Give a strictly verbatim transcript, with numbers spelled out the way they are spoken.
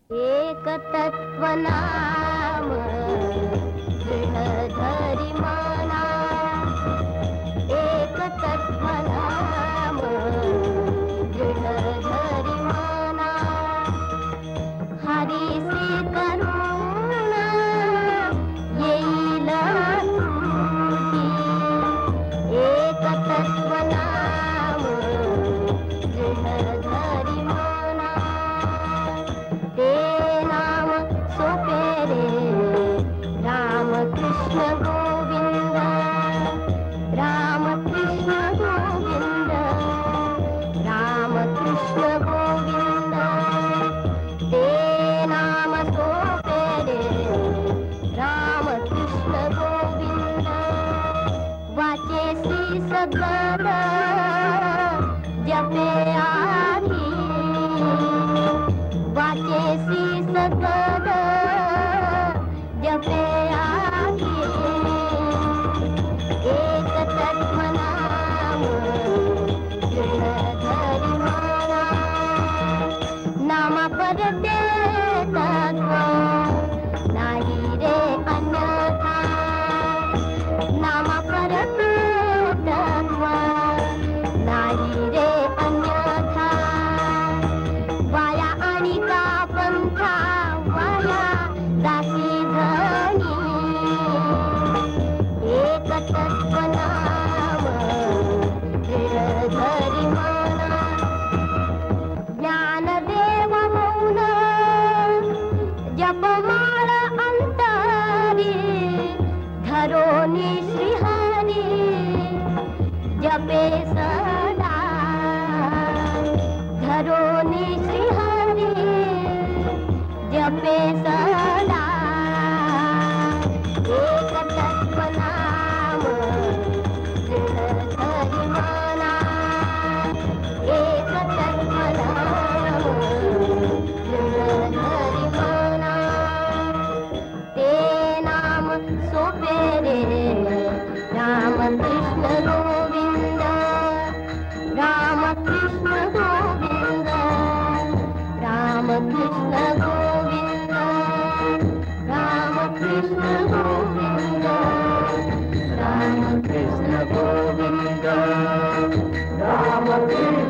एक तत्व नाम दृढ धरी मना, एक तत्व नाम दृढ धरी मना, हरीसी करुणा येईल तुझी, एक तत्व नाम दृढ धरी मना, ते नाम सोपे रे राम कृष्ण गोविंद, राम कृष्ण गोविंद, राम कृष्ण गोविंद, ते नाम सोपे रे राम कृष्ण गोविंद, वाचेसी सगळ जपे आधी, वाचेसी सगळ जपे आधी, एक तत्व नाम दृढ धरी मना, नामा परते तत्व नाही रे अन्यथा, नामा परते तत्व नाही रे अन्यथा, वाया आणि का पंथा वाया दासी धनी, एक तत्व नाम दृढ धरी मना, ज्ञानदेव मौन जपमाळ अंतरी, धरोनी श्रीहरी जपे सदा, धरोनी श्रीहरी जपे सदा, एक तत्व नाम दृढ धरी मना, एक तत्व नाम दृढ धरी मना, ते नाम सोपे रे राम कृष्ण गोविंद, राम कृष्ण गोविंद, राम कृष्ण गोविंद, राम कृष्ण गोविंद, राम कृष्ण गोविंद, राम कृष्ण